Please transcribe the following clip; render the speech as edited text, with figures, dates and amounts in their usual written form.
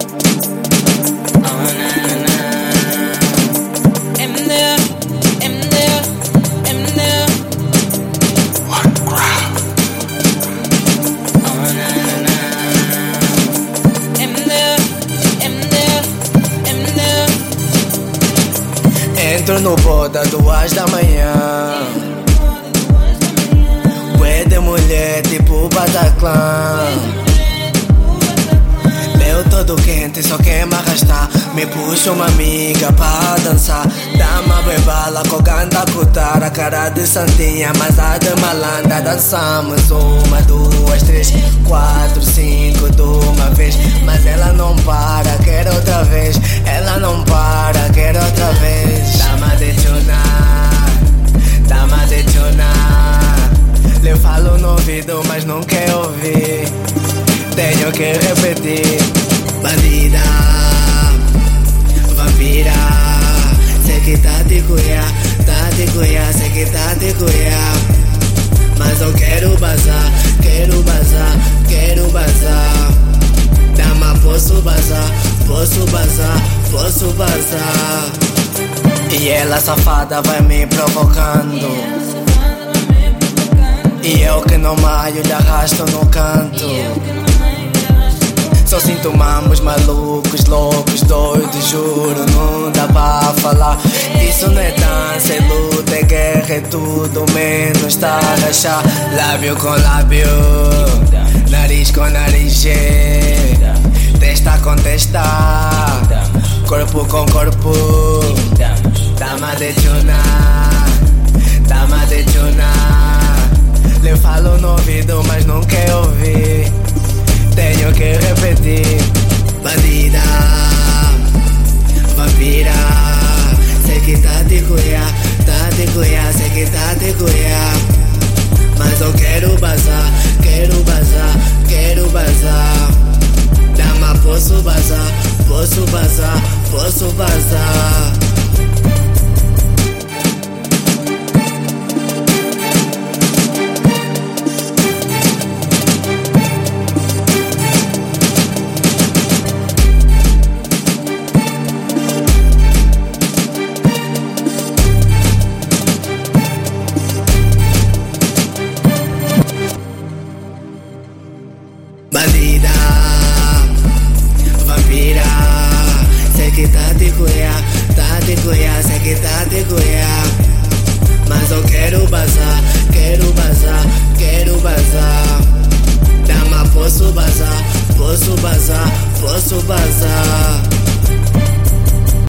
Entro no boda 2 da manhã. Bué de mulher tipo Bataclan. Eu todo quente, só quer me arrastar. Me puxa uma amiga pra dançar. Dá uma bebala com ganda cutara. Cara de santinha, mas a de malandra. Dançamos 1, 2, 3, 4, 5 de uma vez. Mas ela não para, quer outra vez. Ela não para, quer outra vez. Dá-me de tunar, dá-me de tunar. Lhe falo no ouvido, mas não quer ouvir. Tenho que repetir. Bandida, vampira, sei que tá de cuiar, sei que tá de cuiar. Mas eu quero bazar, quero bazar, quero bazar. Dama, posso bazar, posso bazar, posso bazar. E ela safada vai me provocando. E eu que não maio, lhe arrasto no canto. Só sinto mambos malucos, loucos, doidos, juro, não dá pra falar. Isso não é dança, é luta, é guerra, é tudo menos tá a rachar. Lábio com lábio, nariz com nariz, testa com testa, corpo com corpo. Dá-me de tunar, dá-me de tunar. Lhe falo no ouvido, mas não quer ouvir. Tenho que repetir. Bandida, vampira, sei que tá de cuiar, sei que tá de cuiar. Mas eu quero bazar, quero bazar, quero bazar. Dama, posso bazar, posso bazar, posso bazar. Bandida, vampira, sei que tá de cuiar, sei que tá de cuiar. Mas eu quero bazar, quero bazar, quero bazar. Dama, posso bazar, posso bazar, posso bazar.